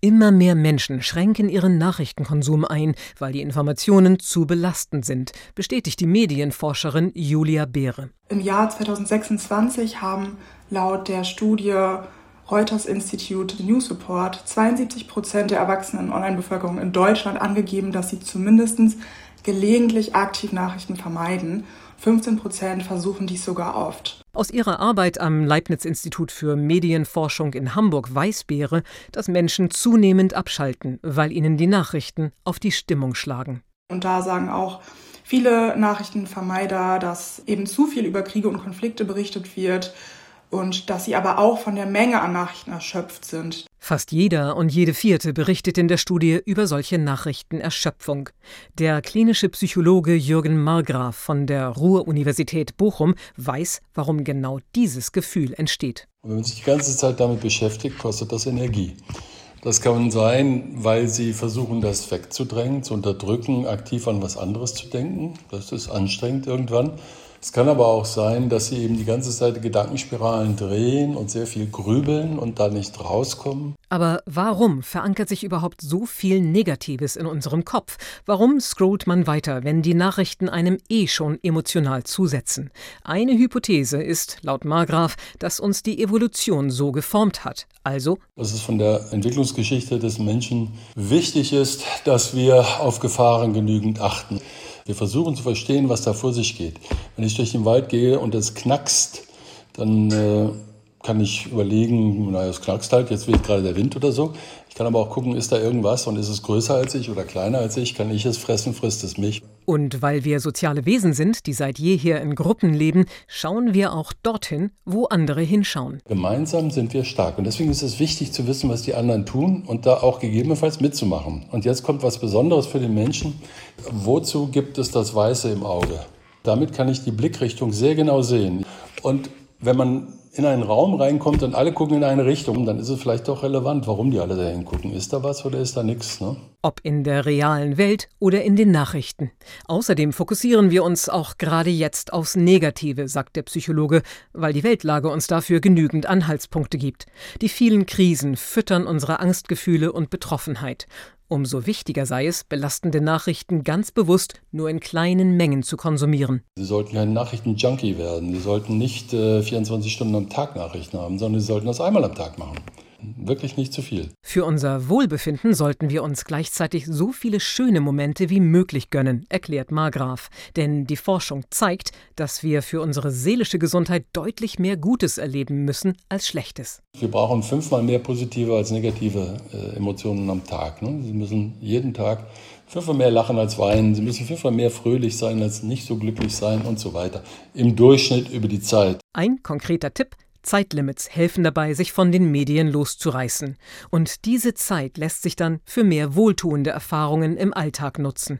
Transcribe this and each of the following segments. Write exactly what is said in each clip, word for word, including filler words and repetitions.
Immer mehr Menschen schränken ihren Nachrichtenkonsum ein, weil die Informationen zu belastend sind, bestätigt die Medienforscherin Julia Behre. Im Jahr zweitausendsechsundzwanzig haben laut der Studie Reuters Institute News Report zweiundsiebzig Prozent der erwachsenen Online-Bevölkerung in Deutschland angegeben, dass sie zumindest gelegentlich aktiv Nachrichten vermeiden. fünfzehn Prozent versuchen dies sogar oft. Aus ihrer Arbeit am Leibniz-Institut für Medienforschung in Hamburg weiß Behre, dass Menschen zunehmend abschalten, weil ihnen die Nachrichten auf die Stimmung schlagen. Und da sagen auch viele Nachrichtenvermeider, dass eben zu viel über Kriege und Konflikte berichtet wird und dass sie aber auch von der Menge an Nachrichten erschöpft sind. Fast jeder und jede Vierte berichtet in der Studie über solche Nachrichtenerschöpfung. Der klinische Psychologe Jürgen Margraf von der Ruhr-Universität Bochum weiß, warum genau dieses Gefühl entsteht. Wenn man sich die ganze Zeit damit beschäftigt, kostet das Energie. Das kann sein, weil sie versuchen, das wegzudrängen, zu unterdrücken, aktiv an was anderes zu denken. Das ist anstrengend irgendwann. Es kann aber auch sein, dass sie eben die ganze Zeit Gedankenspiralen drehen und sehr viel grübeln und da nicht rauskommen. Aber warum verankert sich überhaupt so viel Negatives in unserem Kopf? Warum scrollt man weiter, wenn die Nachrichten einem eh schon emotional zusetzen? Eine Hypothese ist, laut Margraf, dass uns die Evolution so geformt hat. Also, dass es von der Entwicklungsgeschichte des Menschen wichtig ist, dass wir auf Gefahren genügend achten. Wir versuchen zu verstehen, was da vor sich geht. Wenn ich durch den Wald gehe und es knackst, dann äh, kann ich überlegen, naja, es knackst halt, jetzt weht gerade der Wind oder so. Ich kann aber auch gucken, ist da irgendwas und ist es größer als ich oder kleiner als ich? Kann ich es fressen, frisst es mich? Und weil wir soziale Wesen sind, die seit jeher in Gruppen leben, schauen wir auch dorthin, wo andere hinschauen. Gemeinsam sind wir stark und deswegen ist es wichtig zu wissen, was die anderen tun und da auch gegebenenfalls mitzumachen. Und jetzt kommt was Besonderes für den Menschen. Wozu gibt es das Weiße im Auge? Damit kann ich die Blickrichtung sehr genau sehen. Und wenn man in einen Raum reinkommt und alle gucken in eine Richtung, dann ist es vielleicht doch relevant, warum die alle dahin gucken. Ist da was oder ist da nichts? Ne? Ob in der realen Welt oder in den Nachrichten. Außerdem fokussieren wir uns auch gerade jetzt aufs Negative, sagt der Psychologe, weil die Weltlage uns dafür genügend Anhaltspunkte gibt. Die vielen Krisen füttern unsere Angstgefühle und Betroffenheit. Umso wichtiger sei es, belastende Nachrichten ganz bewusst nur in kleinen Mengen zu konsumieren. Sie sollten kein Nachrichten-Junkie werden. Sie sollten nicht äh, vierundzwanzig Stunden am Tag Nachrichten haben, sondern Sie sollten das einmal am Tag machen. Wirklich nicht zu viel. Für unser Wohlbefinden sollten wir uns gleichzeitig so viele schöne Momente wie möglich gönnen, erklärt Margraf. Denn die Forschung zeigt, dass wir für unsere seelische Gesundheit deutlich mehr Gutes erleben müssen als Schlechtes. Wir brauchen fünfmal mehr positive als negative äh, Emotionen am Tag. Ne? Sie müssen jeden Tag fünfmal mehr lachen als weinen. Sie müssen fünfmal mehr fröhlich sein als nicht so glücklich sein und so weiter. Im Durchschnitt über die Zeit. Ein konkreter Tipp: Zeitlimits helfen dabei, sich von den Medien loszureißen. Und diese Zeit lässt sich dann für mehr wohltuende Erfahrungen im Alltag nutzen.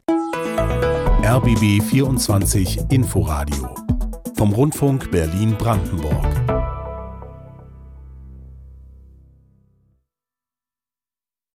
R B B vierundzwanzig Inforadio vom Rundfunk Berlin-Brandenburg.